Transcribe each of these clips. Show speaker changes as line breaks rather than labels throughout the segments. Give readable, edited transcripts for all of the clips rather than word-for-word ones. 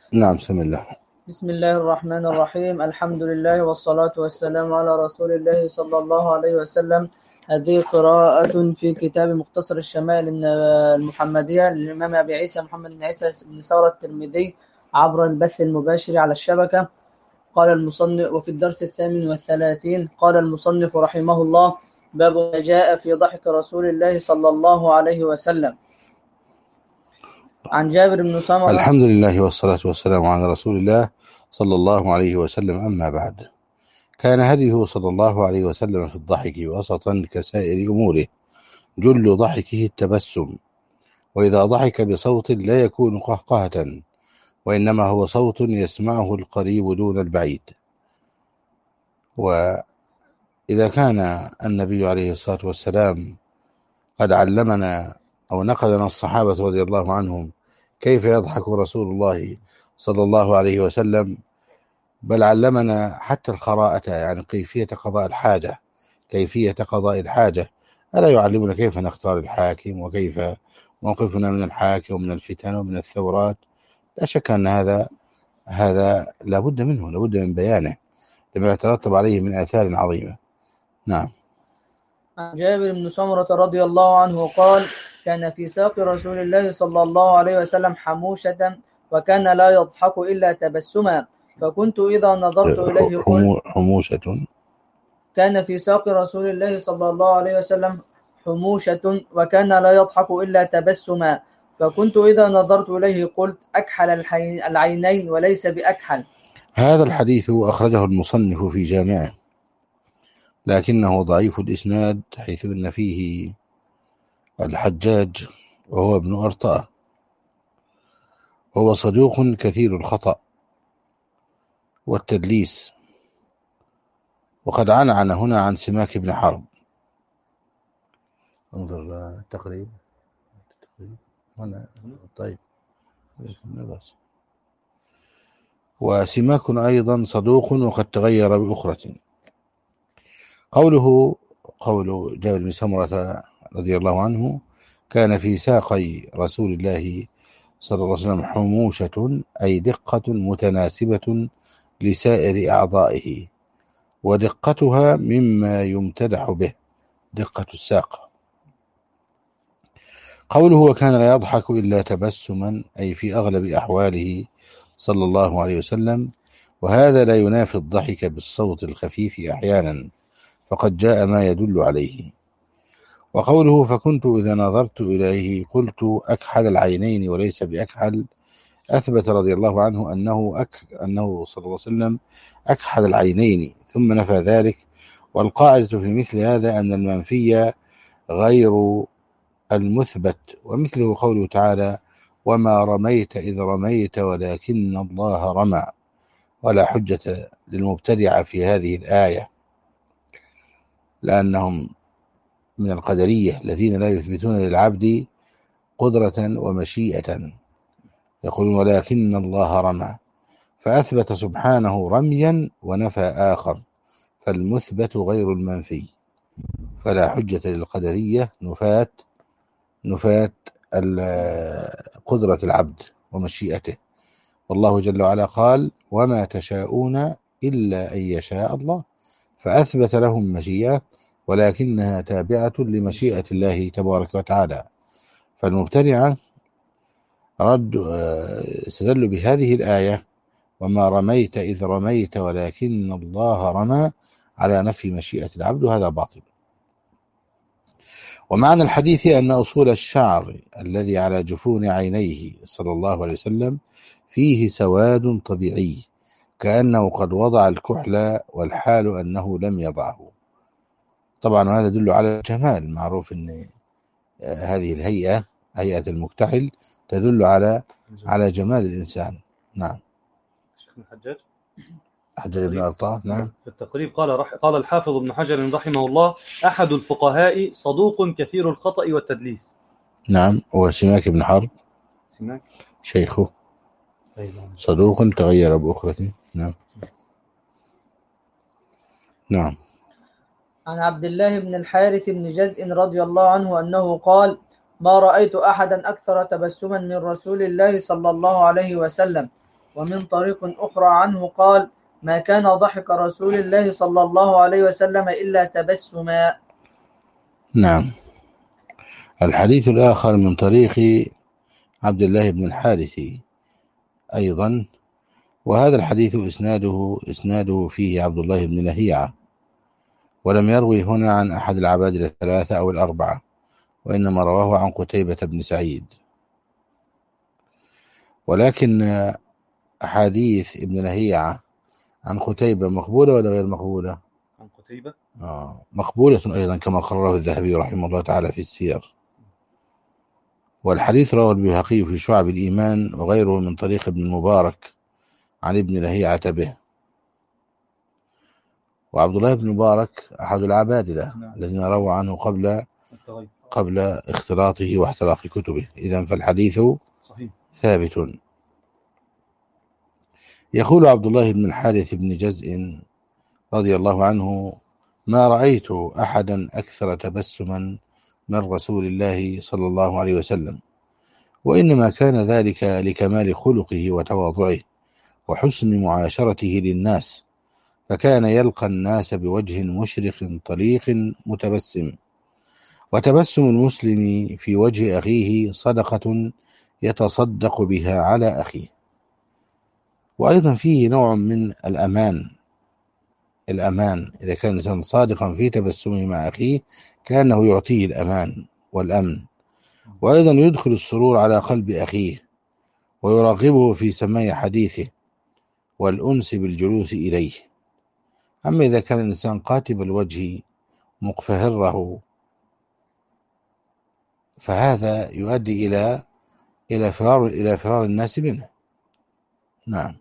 نعم، بسم الله.
بسم الله الرحمن الرحيم. الحمد لله والصلاة والسلام على رسول الله صلى الله عليه وسلم. هذه قراءة في كتاب مختصر الشمائل المحمدية للإمام أبي عيسى محمد بن عيسى بن ثورة الترمذي عبر البث المباشر على الشبكة. قال المصنف: وفي الدرس 38 قال المصنف رحمه الله: باب ما جاء في ضحك رسول الله صلى الله عليه وسلم. عن جابر بن سمرة.
الحمد لله والصلاة والسلام على رسول الله صلى الله عليه وسلم. أما بعد، كان هديه صلى الله عليه وسلم في الضحك وسطا كسائر أموره، جل ضحكه التبسم، وإذا ضحك بصوت لا يكون قهقهة، وإنما هو صوت يسمعه القريب دون البعيد. وإذا كان النبي عليه الصلاة والسلام قد علمنا أو نقلنا الصحابة رضي الله عنهم كيف يضحك رسول الله صلى الله عليه وسلم، بل علمنا حتى الخراءة، يعني كيفية قضاء الحاجة. ألا يعلمنا كيف نختار الحاكم، وكيف موقفنا من الحاكم ومن الفتن ومن الثورات؟ لا شك أن هذا لابد منه، لابد من بيانه لما يترتب عليه من آثار عظيمة. نعم.
عن جابر بن سمرة رضي الله عنه قال: كان في ساق رسول الله صلى الله عليه وسلم حموشة، وكان لا يضحك إلا تبسما، فكنت إذا نظرت إليه قلت
حموشة.
كان في ساق رسول الله صلى الله عليه وسلم حموشة، وكان لا يضحك إلا تبسما، فكنت إذا نظرت إليه قلت أكحل العينين وليس بأكحل.
هذا الحديث أخرجه المصنف في جامعه، لكنه ضعيف الإسناد، حيث أن فيه الحجاج وهو ابن أرطاة، وهو صدوق كثير الخطأ والتدليس، وقد عنعن هنا عن سماك بن حرب. انظر التقريب هنا. طيب، بس. وسماك أيضا صدوق وقد تغير بأخرى. قول جابر بن سمرة رضي الله عنه: كان في ساقي رسول الله صلى الله عليه وسلم حموشة، أي دقة متناسبة لسائر أعضائه، ودقتها مما يمتدح به، دقة الساق. قوله: وكان لا يضحك إلا تبسما، أي في أغلب أحواله صلى الله عليه وسلم، وهذا لا ينافي الضحك بالصوت الخفيف أحيانا، فقد جاء ما يدل عليه. وقوله: فكنت إذا نظرت إليه قلت أكحل العينين وليس بأكحل، أثبت رضي الله عنه أنه صلى الله عليه وسلم أكحل العينين، ثم نفى ذلك. والقاعدة في مثل هذا أن المنفي غير المثبت، ومثله قوله تعالى: وما رميت إذ رميت ولكن الله رمى. ولا حجة للمبتدع في هذه الآية، لأنهم من القدرية الذين لا يثبتون للعبد قدرة ومشيئة، يقولون ولكن الله رمى، فأثبت سبحانه رميا ونفى آخر، فالمثبت غير المنفي، فلا حجة للقدرية نفاة قدرة العبد ومشيئته. والله جل وعلا قال: وما تشاءون إلا أن يشاء الله، فأثبت لهم مشيئة، ولكنها تابعة لمشيئة الله تبارك وتعالى. فالمبتدعة استدلوا بهذه الآية: وما رميت إذ رميت ولكن الله رمى، على نفي مشيئة العبد، وهذا باطل. ومعنى الحديث أن أصول الشعر الذي على جفون عينيه صلى الله عليه وسلم فيه سواد طبيعي، كأنه قد وضع الكحل، والحال أنه لم يضعه. طبعا هذا يدل على الجمال. معروف أن هذه الهيئة، هيئة المكتحل، تدل على جمال الإنسان. نعم.
شيخنا
حجاج بن أرطاة. نعم.
في التقريب قال الحافظ ابن حجر رحمه الله: أحد الفقهاء صدوق كثير الخطأ والتدليس.
نعم. وسماك بن حرب شيخه صدوق تغير بأخرى. نعم. نعم.
عن عبد الله بن الحارث بن جزء رضي الله عنه أنه قال: ما رأيت أحدا أكثر تبسما من رسول الله صلى الله عليه وسلم، ومن طريق أخرى عنه قال: ما كان ضحك رسول الله صلى الله عليه وسلم إلا تبسما.
نعم. الحديث الآخر من طريق عبد الله بن الحارث أيضا، وهذا الحديث إسناده فيه عبد الله بن لهيعة، ولم يروي هنا عن أحد العبادلة الثلاثة أو الأربعة، وإنما رواه عن قتيبة بن سعيد. ولكن أحاديث ابن لهيعة عن قتيبة مقبولة ولا غير مقبولة؟
عن قتيبة
مقبولة أيضا كما قرره الذهبي رحمه الله تعالى في السير. والحديث رواه البيهقي في شعب الإيمان وغيره من طريق ابن المبارك عن ابن لهيعة به. وعبد الله بن المبارك أحد العبادلة الذين رووا عنه قبل اختلاطه واحتراق كتبه، إذن فالحديث
صحيح
ثابت. يقول عبد الله بن الحارث بن جزء رضي الله عنه: ما رأيت أحدا أكثر تبسما من رسول الله صلى الله عليه وسلم، وإنما كان ذلك لكمال خلقه وتواضعه وحسن معاشرته للناس، فكان يلقى الناس بوجه مشرق طليق متبسم. وتبسم المسلم في وجه أخيه صدقة يتصدق بها على أخيه. وأيضا فيه نوع من الأمان إذا كان الإنسان صادقا في تبسمه مع أخيه كأنه يعطيه الأمان والأمن. وأيضا يدخل السرور على قلب أخيه ويراغبه في سماع حديثه والأنس بالجلوس إليه. أما إذا كان الإنسان قاتب الوجه مقفهره فهذا يؤدي إلى فرار الناس منه. نعم.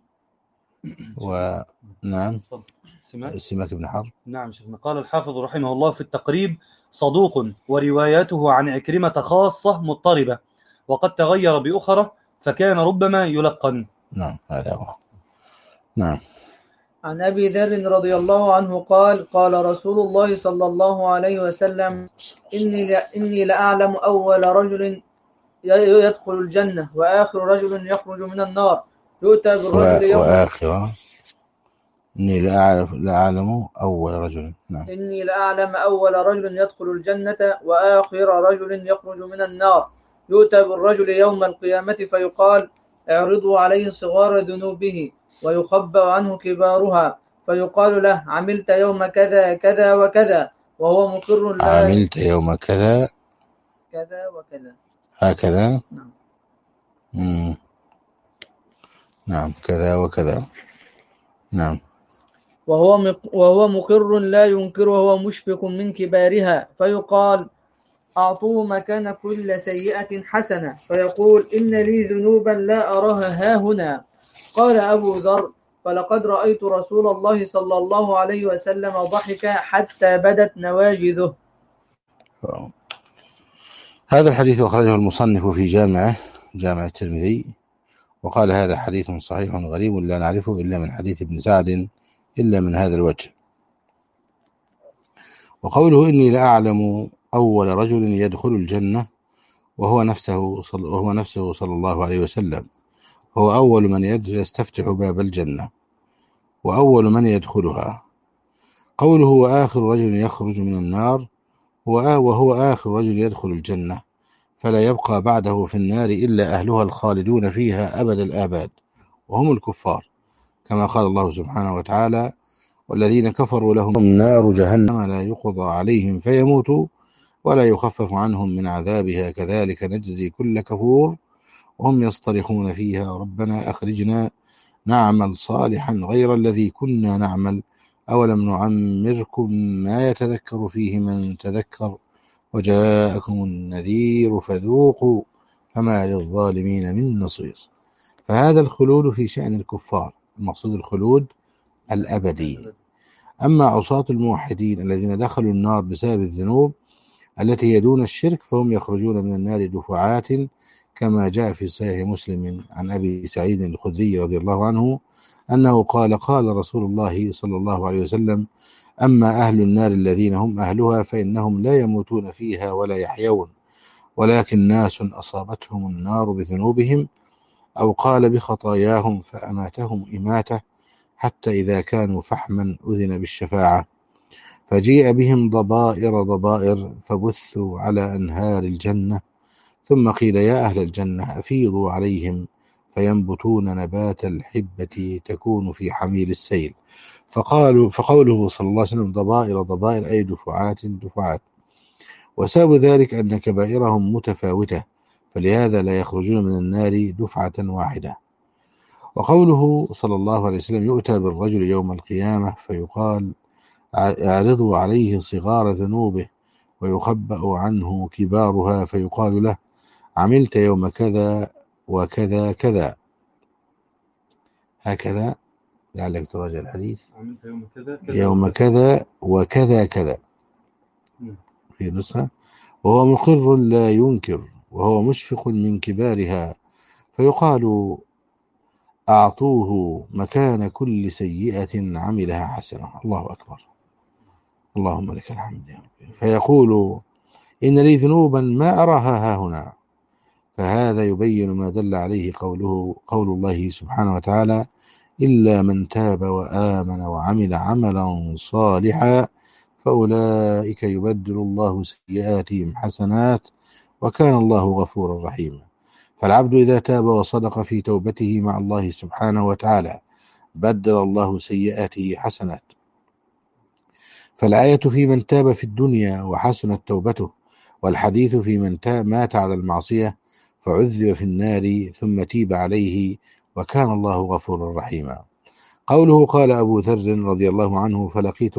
ونعم سماك بن حرب.
نعم شيخنا. قال الحافظ رحمه الله في التقريب: صدوق، ورواياته عن عكرمة خاصة مضطربة، وقد تغير بأخرى، فكان ربما يلقن.
نعم هذا هو. نعم.
عن أبي ذر رضي الله عنه قال: قال رسول الله صلى الله عليه وسلم: إني لأعلم أول رجل يدخل الجنة وآخر رجل يخرج من النار، يؤتى بالرجل يوم
وآخر. إني لأعلم أول رجل. نعم.
إني لأعلم أول رجل يدخل الجنة وآخر رجل يخرج من النار، يؤتى بالرجل يوم القيامة فيقال: اعرضوا عليه صغار ذنوبه ويخبأ عنه كبارها، فيقال له: عملت يوم كذا كذا وكذا، وهو مقر لا
عملت يوم كذا
كذا وكذا.
هكذا.
نعم.
نعم كذا وكذا. نعم.
وهو مقر لا ينكر وهو مشفق من كبارها، فيقال: أعطوه مكان كل سيئة حسنة، فيقول: إن لي ذنوبا لا أراها هاهنا. قال أبو ذر: فلقد رأيت رسول الله صلى الله عليه وسلم ضحك حتى بدت نواجذه.
هذا الحديث أخرجه المصنف في جامع الترمذي، وقال: هذا حديث صحيح غريب لا نعرفه إلا من حديث ابن سعد إلا من هذا الوجه. وقوله: إني لأعلم أول رجل يدخل الجنة وهو نفسه صلى الله عليه وسلم، هو أول من يستفتح باب الجنة وأول من يدخلها. قوله: وآخر رجل يخرج من النار، وهو آخر رجل يدخل الجنة، فلا يبقى بعده في النار إلا أهلها الخالدون فيها أبد الآباد، وهم الكفار، كما قال الله سبحانه وتعالى: والذين كفروا لهم نار جهنم لا يقضى عليهم فيموتوا ولا يخفف عنهم من عذابها كذلك نجزي كل كفور وهم يصطرخون فيها ربنا أخرجنا نعمل صالحا غير الذي كنا نعمل أولم نعمركم ما يتذكر فيه من تذكر وجاءكم النذير فذوقوا فما للظالمين من نصير. فهذا الخلود في شأن الكفار، المقصود الخلود الأبدي. أما عصاة الموحدين الذين دخلوا النار بسبب الذنوب التي هي دون الشرك فهم يخرجون من النار دفعات، كما جاء في صحيح مسلم عن أبي سعيد الخدري رضي الله عنه أنه قال: قال رسول الله صلى الله عليه وسلم: أما أهل النار الذين هم أهلها فإنهم لا يموتون فيها ولا يحيون، ولكن ناس أصابتهم النار بذنوبهم أو قال بخطاياهم فأماتهم إماتة حتى إذا كانوا فحما أذن بالشفاعة، فجيء بهم ضبائر فبثوا على أنهار الجنة، ثم قيل يا أهل الجنة أفيضوا عليهم فينبتون نبات الحبة تكون في حميل السيل. فقوله صلى الله عليه وسلم ضبائر أي دفعات، وسبب ذلك أن كبائرهم متفاوتة، فلهذا لا يخرجون من النار دفعة واحدة. وقوله صلى الله عليه وسلم يؤتى بالرجل يوم القيامة فيقال اعرضوا عليه صغار ذنوبه ويخبأ عنه كبارها، فيقال له عملت يوم كذا وكذا كذا، هكذا لعلك تراجع الحديث،
عملت
يوم كذا وكذا كذا في نسخة، وهو مقر لا ينكر وهو مشفق من كبارها، فيقال أعطوه مكان كل سيئة عملها حسنة. الله أكبر، اللهم لك الحمد يا رب. فيقول إن لي ذنوبا ما أراها هاهنا. فهذا يبين ما دل عليه قول الله سبحانه وتعالى إلا من تاب وآمن وعمل عملا صالحا فأولئك يبدل الله سيئاتهم حسنات وكان الله غفورا رحيما. فالعبد إذا تاب وصدق في توبته مع الله سبحانه وتعالى بدل الله سيئاته حسنات. فالآية في من تاب في الدنيا وحسنت توبته، والحديث في من مات على المعصية فعذب في النار ثم تيب عليه وكان الله غفورا رحيما. قوله قال أبو ذر رضي الله عنه فلقد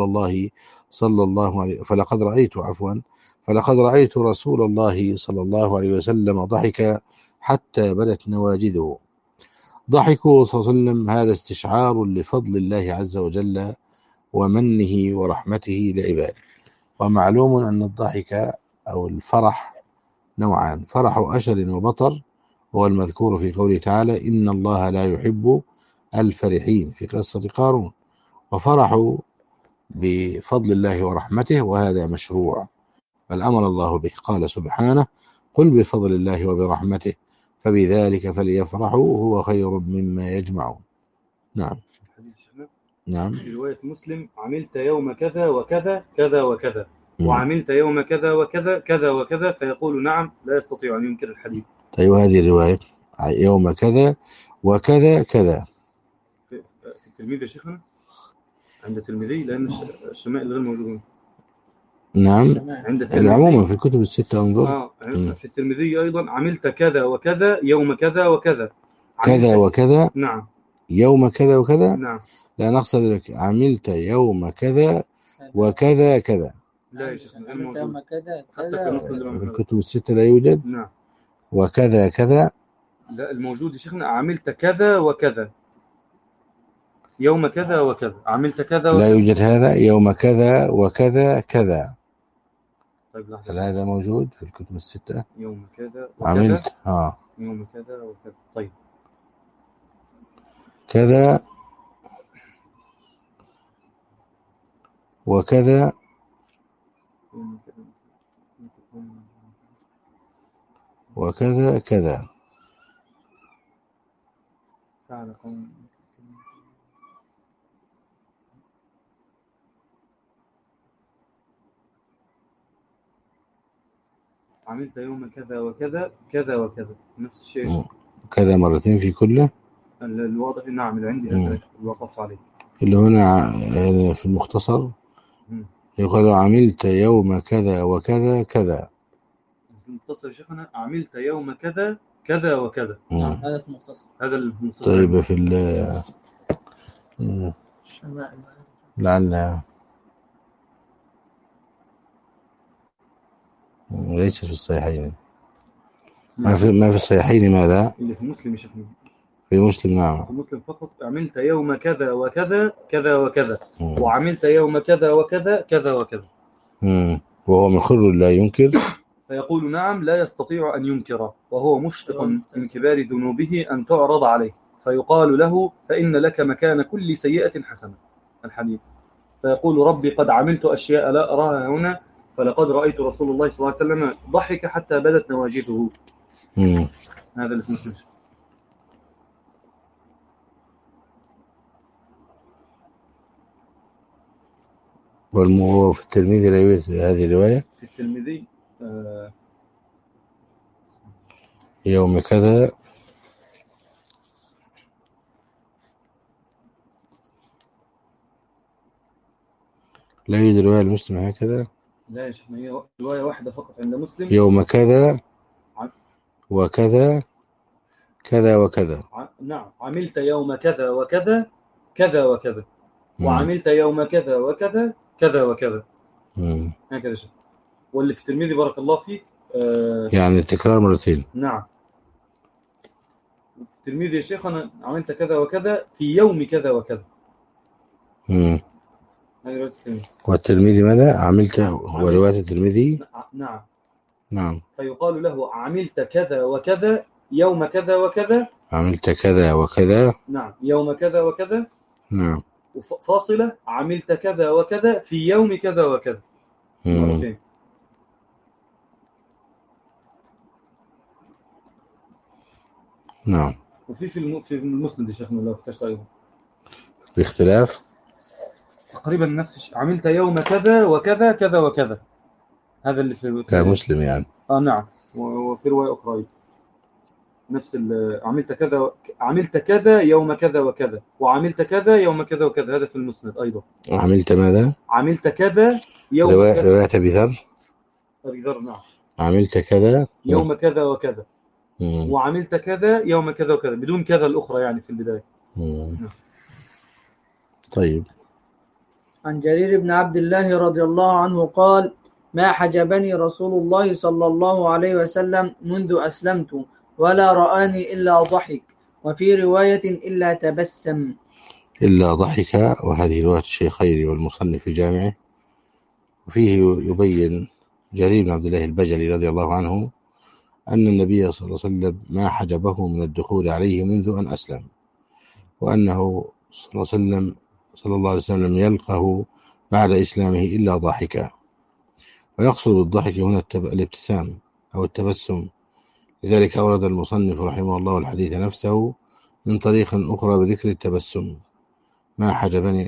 رأيت رسول الله صلى الله عليه وسلم ضحك حتى بدت نواجذه. ضحكه صلى الله عليه وسلم هذا استشعار لفضل الله عز وجل ومنه ورحمته لعباده. ومعلوم أن الضحك أو الفرح نوعان، فرح أشر وبطر هو المذكور في قوله تعالى إن الله لا يحب الفرحين في قصة قارون، وفرحوا بفضل الله ورحمته وهذا مشروع بل أمر الله به، قال سبحانه قل بفضل الله وبرحمته فبذلك فليفرحوا هو خير مما يجمعون. نعم. نعم.
في رواية مسلم عملت يوم كذا وكذا كذا وكذا وعملت يوم كذا وكذا كذا وكذا، فيقول نعم لا يستطيع أن ينكر الحديث.
طيب هذه الرواية يوم كذا وكذا كذا
في التلميذ يا شيخنا عند الترمذي لأن الشمائل غير موجودون.
نعم عموما في الكتب الستة انظر.
في الترمذي أيضا عملت كذا وكذا يوم كذا وكذا
كذا وكذا.
نعم.
يوم كذا وكذا.
نعم.
لا نقصد لك عملت يوم كذا وكذا كذا.
لا يا شيخ
يوم كذا
حتى في نص
في الكتب الستة لا يوجد.
نعم.
وكذا كذا.
لا الموجود يا شيخنا عملت كذا وكذا يوم كذا وكذا عملت كذا وكذا.
لا يوجد هذا يوم كذا وكذا كذا.
طيب لحظة.
هل هذا موجود في الكتب الستة؟
يوم كذا وكذا.
عملت
يوم كذا وكذا. طيب
كذا وكذا وكذا كذا.
عملت يوم كذا وكذا كذا وكذا نفس الشيء.
كذا مرتين في كله.
الواضح نعم اللي عندي وقفت عليه
اللي هنا في المختصر يقول عملت يوم كذا وكذا كذا.
في المختصر يا شيخنا عملت يوم كذا كذا وكذا.
هذا في المختصر.
هذا المختصر.
طيب في لعل ليس في الصحيحين. ما في الصحيحين ماذا؟
اللي في مسلم يا شيخنا.
في مسلم نعم.
في مسلم فقط عملت يوم كذا وكذا كذا وكذا وعملت يوم كذا وكذا كذا وكذا.
وهو مقر لا ينكر.
فيقول نعم لا يستطيع أن ينكر وهو مشفق من كبار ذنوبه أن تعرض عليه، فيقال له فإن لك مكان كل سيئة حسنة. الحديث فيقول ربي قد عملت أشياء لا أراها هنا، فلقد رأيت رسول الله صلى الله عليه وسلم ضحك حتى بدت نواجذه. هذا اللي في مسلم.
وفي الترمذي هذه الرواية
في الترمذي
يوم كذا لا يوجد رواية المسلم هكذا.
لا يا شيخنا، هي رواية واحدة فقط عند مسلم.
يوم كذا
عن-
وكذا كذا وكذا.
نعم، عملت يوم كذا وكذا كذا وكذا، وعملت يوم كذا وكذا كذا وكذا، هكذا شيء. واللي في الترمذي بارك الله فيك
يعني التكرار مرتين.
نعم، الترمذي يا شيخ أنا عملت كذا وكذا في يوم كذا وكذا.
والترمذي ماذا عملت؟ ورواية الترمذي
نعم
نعم.
فيقال له عملت كذا وكذا يوم كذا وكذا،
عملت كذا وكذا
نعم يوم كذا وكذا،
نعم،
وفاصلة عملت كذا وكذا في يوم كذا وكذا مرتين.
نعم.
وفي في المسند يا شيخنا لو احتجت أيضا
باختلاف
تقريبا نفس الشيء، عملت يوم كذا وكذا كذا وكذا، هذا اللي في
كمسلم يعني.
نعم. وفي رواية أخرى نفس عملت كذا يوم كذا وكذا، وعملت كذا يوم كذا وكذا، هذا في المسند أيضا.
عملت ماذا؟
عملت كذا يوم
رواية أبي ذر
نعم.
عملت كذا
يوم كذا وكذا وعملت كذا يوم كذا وكذا بدون كذا الأخرى يعني في البداية.
طيب.
عن جرير بن عبد الله رضي الله عنه قال: ما حجبني رسول الله صلى الله عليه وسلم منذ أسلمت، ولا رآني إلا ضحك، وفي رواية إلا تبسم.
إلا ضحك، وهذه رواية الشيخين والمصنف في جامعه. وفيه يبين جرير بن عبد الله البجلي رضي الله عنه أن النبي صلى الله عليه وسلم ما حجبه من الدخول عليه منذ أن أسلم، وأنه صلى الله عليه وسلم لم يلقه بعد إسلامه إلا ضاحكا. ويقصد بالضحك هنا الابتسام أو التبسم، لذلك أورد المصنف رحمه الله الحديث نفسه من طريق أخرى بذكر التبسم. ما حجبني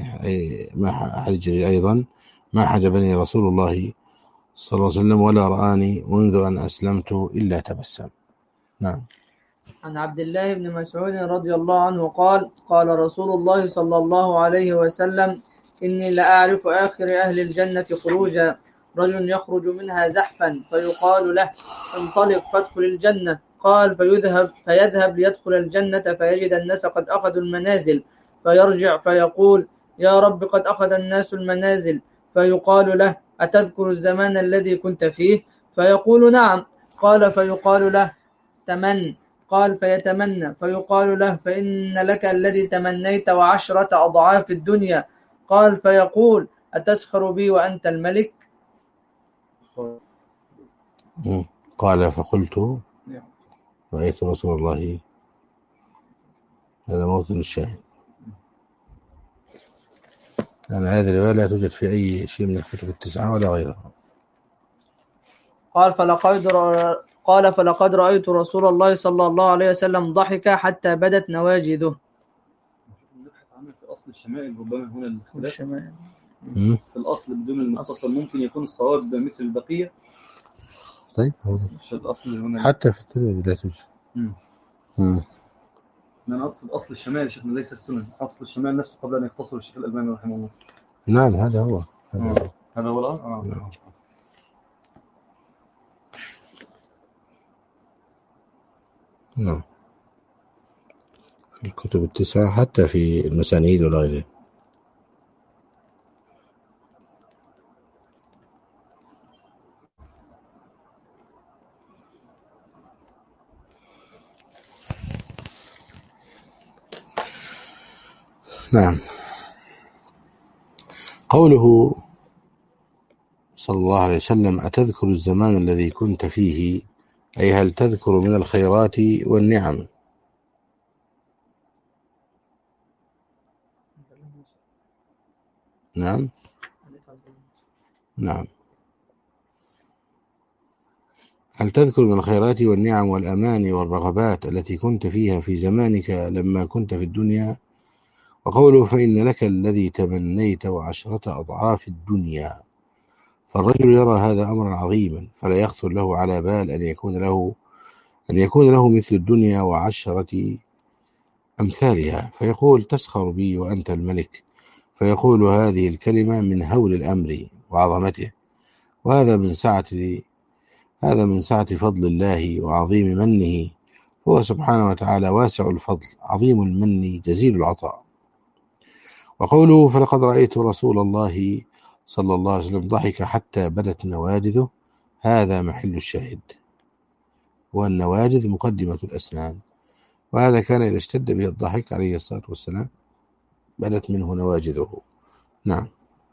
أيضا ما حجبني رسول الله صلى الله عليه وسلم ولا رآني منذ أن أسلمت إلا تبسم. نعم.
عن عبد الله بن مسعود رضي الله عنه قال: قال رسول الله صلى الله عليه وسلم: إني لأعرف آخر أهل الجنة خروجا، رجل يخرج منها زحفا فيقال له: انطلق فادخل الجنة. قال: فيذهب ليدخل الجنة فيجد الناس قد أخذوا المنازل، فيرجع فيقول: يا رب قد أخذ الناس المنازل. فيقال له: أتذكر الزمان الذي كنت فيه؟ فيقول: نعم. قال: فيقال له: تمن. قال: فيتمنى. فيقال له: فإن لك الذي تمنيت و10 أضعاف الدنيا. قال: فيقول: أتسخر بي وأنت الملك؟
قال: فقلت رأيت رسول الله. هذا موطن الشاهد. يعني هذه الرواية لا توجد في أي شيء من الكتب التسعة ولا غيرها.
قال: فلقد رأيت رسول الله صلى الله عليه وسلم ضحك حتى بدت نواجذه.
نبحث عنه في أصل الشمائل، ربما هنا الاختلاف
الشمائل
في الأصل بدون المختصر ممكن يكون الصواب مثل البقية.
طيب،
الأصل هنا
حتى في الترمذي لا توجد.
أنا أقصد أصل الشمال شيخنا ليس السنن، أصل الشمال نفسه قبل أن يختصر الشيخ الألباني رحمه الله.
نعم، هذا هو.
هذا هو
نعم. في الكتب التسعة حتى في المسانيد ولا غيره. نعم. قوله صلى الله عليه وسلم: أتذكر الزمان الذي كنت فيه، أي هل تذكر من الخيرات والنعم؟ نعم. نعم. هل تذكر من الخيرات والنعم والأمان والرغبات التي كنت فيها في زمانك لما كنت في الدنيا، وقوله فإن لك الذي تمنيت وعشرة أضعاف الدنيا. فالرجل يرى هذا أمرا عظيما، فلا يخطر له على بال أن يكون له مثل الدنيا وعشرة أمثالها، فيقول تسخر بي وأنت الملك، فيقول هذه الكلمة من هول الأمر وعظمته، وهذا من سعة فضل الله وعظيم منه، هو سبحانه وتعالى واسع الفضل عظيم المن جزيل العطاء. وقوله فلقد رأيت رسول الله صلى الله عليه وسلم ضحك حتى بدت نواجذه، هذا محل الشاهد، والنواجذ مقدمة الأسنان، وهذا كان إذا اشتد به الضحك عليه الصلاة والسلام بدت منه نواجذه. نعم.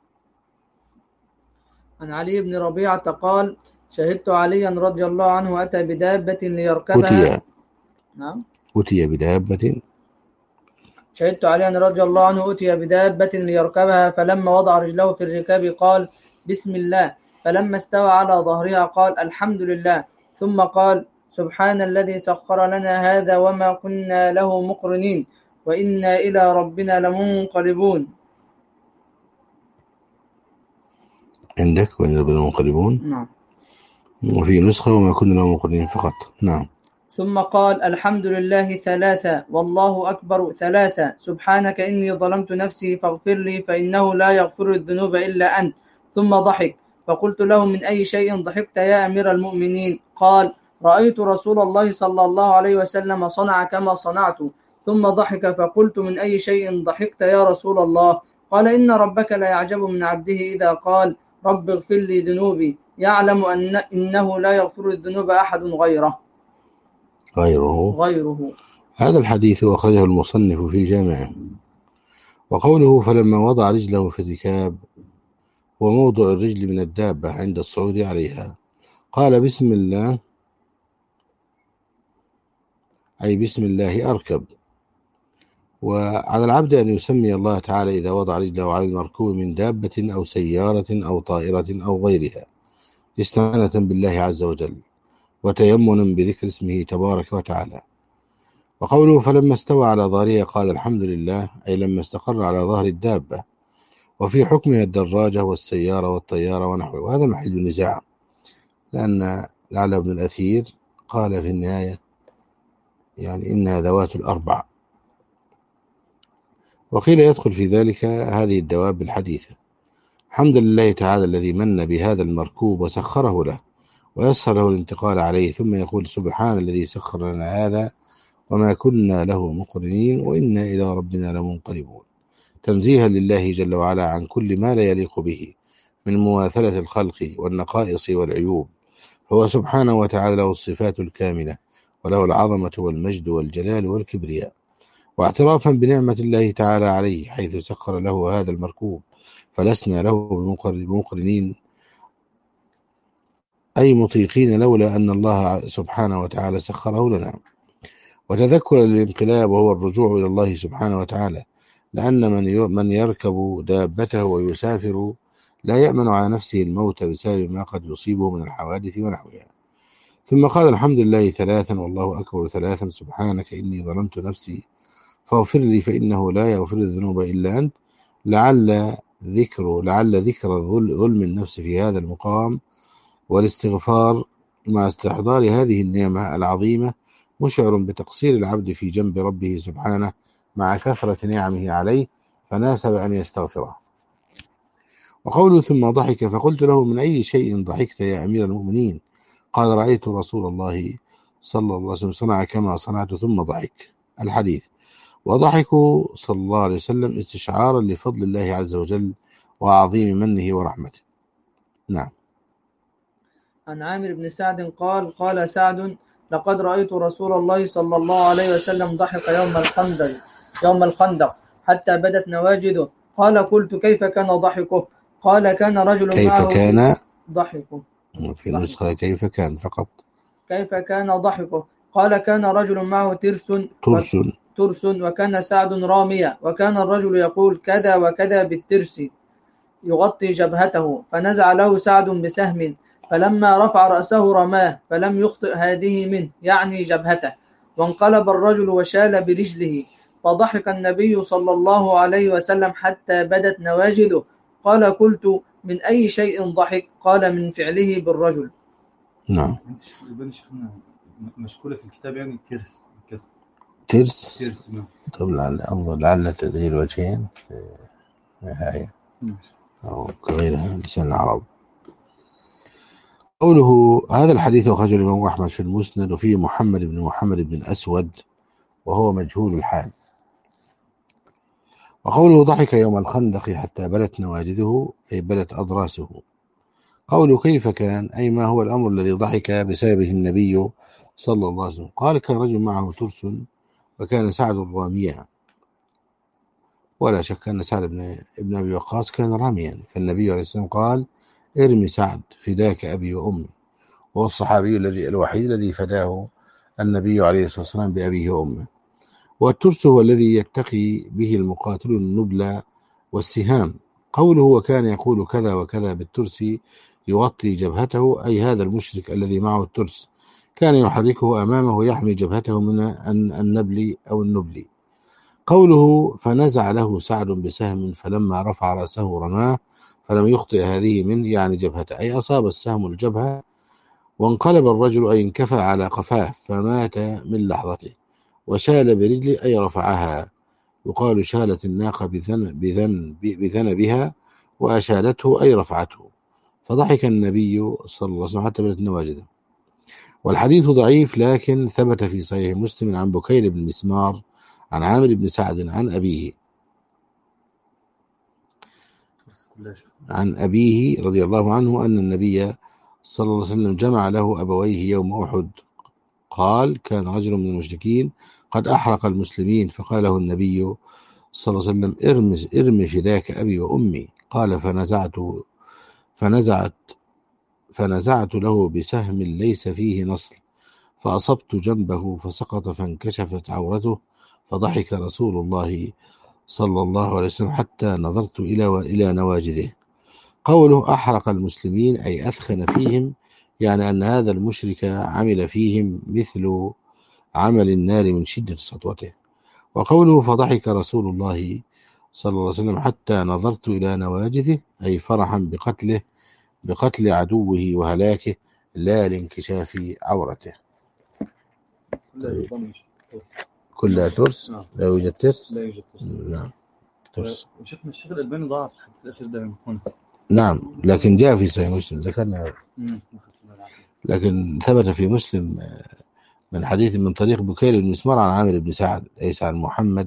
عن علي بن ربيعة قال شهدت عليا رضي الله عنه أتى بدابة ليركبها.
أتي بدابة.
شهدت عليا رضي الله عنه أتي بدابة ليركبها، فلما وضع رجله في الركاب قال بسم الله، فلما استوى على ظهرها قال الحمد لله، ثم قال سبحان الذي سخر لنا هذا وما كنا له مقرنين وإنا إلى ربنا لمنقلبون.
عندك وإنا ربنا منقلبون؟
نعم.
وفي نسخة وما كنا له مقرنين فقط. نعم.
ثم قال الحمد لله ثلاثة والله أكبر ثلاثة، سبحانك إني ظلمت نفسي فاغفر لي فإنه لا يغفر الذنوب إلا أنت. ثم ضحك، فقلت له من أي شيء ضحكت يا أمير المؤمنين؟ قال رأيت رسول الله صلى الله عليه وسلم صنع كما صنعت. ثم ضحك، فقلت من أي شيء ضحكت يا رسول الله؟ قال إن ربك لا يعجب من عبده إذا قال رب اغفر لي ذنوبي، يعلم إنه لا يغفر الذنوب أحد غيره.
هذا الحديث أخرجه المصنف في جامعه. وقوله فلما وضع رجله في الركاب هو موضع الرجل من الدابة عند الصعود عليها، قال بسم الله، أي بسم الله أركب. وعلى العبد أن يسمي الله تعالى إذا وضع رجله على المركوب من دابة أو سيارة أو طائرة أو غيرها، استعانة بالله عز وجل وتيمنا بذكر اسمه تبارك وتعالى. وقوله فلما استوى على ظهرها قال الحمد لله، أي لما استقر على ظهر الدابة، وفي حكمها الدراجة والسيارة والطيارة ونحوه، وهذا محل النزاع، لأن العلا بن الأثير قال في النهاية يعني إنها ذوات الأربع، وقيل يدخل في ذلك هذه الدواب الحديثة. حمد لله تعالى الذي من بهذا المركوب وسخره له ويسر له الانتقال عليه، ثم يقول سبحان الذي سخر لنا هذا وما كنا له مقرنين وإنا إلى ربنا لمنقلبون، تنزيها لله جل وعلا عن كل ما لا يليق به من مماثلة الخلق والنقائص والعيوب، فهو سبحانه وتعالى له الصفات الكاملة وله العظمة والمجد والجلال والكبرياء، واعترافا بنعمة الله تعالى عليه حيث سخر له هذا المركوب، فلسنا له بمقرنين أي مطيقين لولا أن الله سبحانه وتعالى سخره لنا. وتذكر للانقلاب وهو الرجوع إلى الله سبحانه وتعالى، لأن من يركب دابته ويسافر لا يأمن على نفسه الموت بسبب ما قد يصيبه من الحوادث ونحوها. ثم قال الحمد لله ثلاثا والله أكبر ثلاثا، سبحانك إني ظلمت نفسي فاغفر لي فإنه لا يغفر الذنوب إلا أنت. لعل ذكر ظلم النفس في هذا المقام والاستغفار مع استحضار هذه النعمة العظيمة مشعر بتقصير العبد في جنب ربه سبحانه مع كثرة نعمه عليه، فناسب أن يستغفره. وقوله ثم ضحك، فقلت له من أي شيء ضحكت يا أمير المؤمنين؟ قال رأيت رسول الله صلى الله عليه وسلم صنع كما صنعت ثم ضحك. الحديث. وضحكوا صلى الله عليه وسلم استشعارا لفضل الله عز وجل وعظيم منه ورحمته. نعم.
عن عامر بن سعد قال قال سعد لقد رأيت رسول الله صلى الله عليه وسلم ضحك يوم الخندق حتى بدت نواجذه. قال قلت كيف كان ضحكه؟ قال كان رجل معه
كان
ضحكه
في نسخة كيف كان فقط.
كيف كان ضحكه؟ قال كان رجل معه ترس وكان سعد راميا، وكان الرجل يقول كذا وكذا بالترس يغطي جبهته، فنزع له سعد بسهم، فلما رفع رأسه رماه فلم يخطئ هذه منه يعني جبهته، وانقلب الرجل وشال برجله، فضحك النبي صلى الله عليه وسلم حتى بدت نواجذه. قال: قلت: من أي شيء ضحك؟ قال: من فعله بالرجل.
نعم.
مشكولة في الكتاب يعني
ترس.
نعم.
طب لعل تدليل وجهين في النهاية أو كغيرها لسان العرب. قوله هذا الحديث أخرجه الإمام أحمد في المسند، وفيه محمد بن الأسود وهو مجهول الحال. وقوله ضحك يوم الخندق حتى بلت نواجذه أي بلت أضراسه. قوله كيف كان أي ما هو الأمر الذي ضحك بسببه النبي صلى الله عليه وسلم. قال: كان رجل معه ترس وكان سعد راميا، ولا شك أن سعد بن أبي وقاص كان راميا، فالنبي عليه السلام قال: ارمي سعد فداك أبي وأمي. وهو الصحابي الوحيد الذي فداه النبي عليه الصلاة والسلام بأبيه وأمه. والترس هو الذي يتقي به المقاتل النبل والسهام. قوله وكان يقول كذا وكذا بالترس يغطي جبهته، أي هذا المشرك الذي معه الترس كان يحركه أمامه يحمي جبهته من النبل أو النبل. قوله فنزع له سعد بسهم فلما رفع رأسه رماه فلم يخطئ هذه منه، يعني جبهته، أي أصاب السهم الجبهة وانقلب الرجل أي انكفى على قفاه فمات من لحظته. وشال برجله أي رفعها، يقال شالت الناقة بذنبها وأشالته أي رفعته. فضحك النبي صلى الله عليه وسلم حتى بلت نواجذه. والحديث ضعيف لكن ثبت في صحيح مسلم عن بكير بن مسمار عن عامر بن سعد عن أبيه رضي الله عنه أن النبي صلى الله عليه وسلم جمع له أبويه يوم أحد. قال: كان رجل من المشركين قد أحرق المسلمين، فقال له النبي صلى الله عليه وسلم: ارمي فداك أبي وأمي. قال: فنزعت له بسهم ليس فيه نصل فأصبت جنبه فسقط فانكشفت عورته، فضحك رسول الله صلى الله عليه وسلم حتى نظرت إلى نواجذه. قوله أحرق المسلمين أي أثخن فيهم، يعني أن هذا المشرك عمل فيهم مثل عمل النار من شدة سطوته. وقوله فضحك رسول الله صلى الله عليه وسلم حتى نظرت إلى نواجذه أي فرحا بقتل عدوه وهلاكه لا لانكشاف عورته. طيب. كلها ترس؟ لا يوجد ترس؟
لا يوجد ترس.
نعم. ترس.
وشيخنا الشيخ الألباني ضعف الحديث الأخير ده هنا.
نعم، لكن جاء في صحيح مسلم ذكرنا هذا. لكن ثبت في مسلم من حديث من طريق بكير بن مسمار عن عامر بن سعد، ليس عن محمد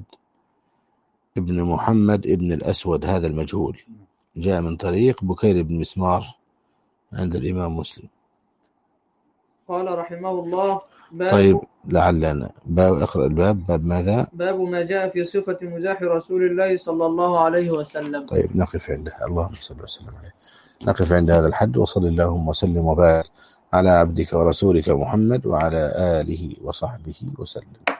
ابن الأسود هذا المجهول، جاء من طريق بكير بن مسمار عند الإمام مسلم.
قال رحمه الله:
طيب لعلنا اقرأ الباب. باب ماذا؟
باب ما جاء في صفة مزاح رسول الله صلى الله عليه وسلم.
طيب نقف عنده. اللهم صل وسلم عليه. نقف عند هذا الحد، وصل اللهم وسلم وبارك على عبدك ورسولك محمد وعلى آله وصحبه وسلم.